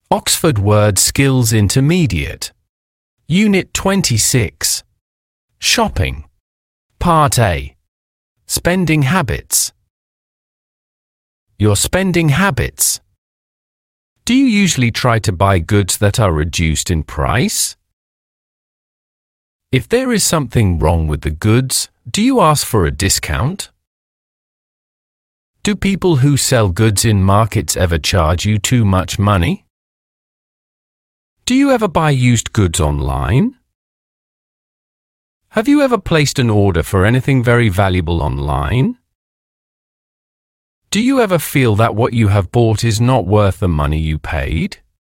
Oxford Word Skills Intermediate. Unit 26. Shopping. Part A. Spending habits. Your spending habits. Do you usually try to buy goods that are reduced in price? If there is something wrong with the goods, do you ask for a discount? Do people who sell goods in markets ever charge you too much money? Do you ever buy used goods online? Have you ever placed an order for anything very valuable online? Do you ever feel that what you have bought is not worth the money you paid?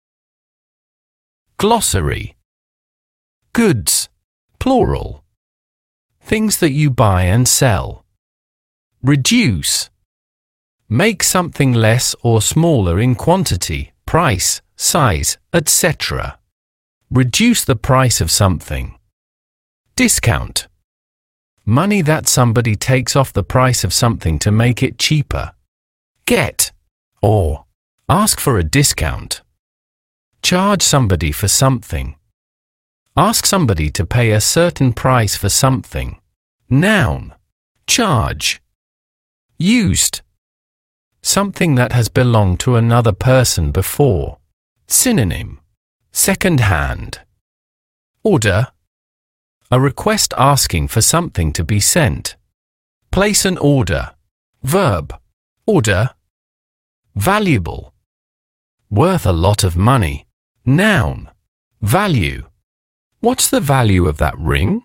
Glossary. Goods, plural. Things that you buy and sell. Reduce. Make something less or smaller in quantity, price, size, etc. Reduce the price of something. Discount. Money that somebody takes off the price of something to make it cheaper. Get, or ask for a discount. Charge somebody for something. Ask somebody to pay a certain price for something. Noun. Charge. Used. Something that has belonged to another person before. Synonym. Second-hand. Order. A request asking for something to be sent. Place an order. Verb. Order. Valuable. Worth a lot of money. Noun. Value. What's the value of that ring?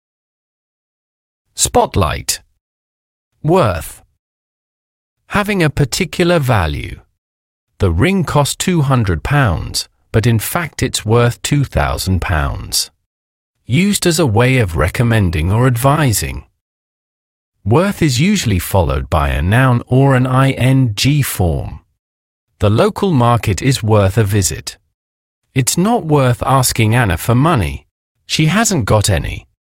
Spotlight. Worth. Having a particular value. The ring cost £200, but in fact it's worth £2,000. Used as a way of recommending or advising. Worth is usually followed by a noun or an ing form. The local market is worth a visit. It's not worth asking Anna for money. She hasn't got any.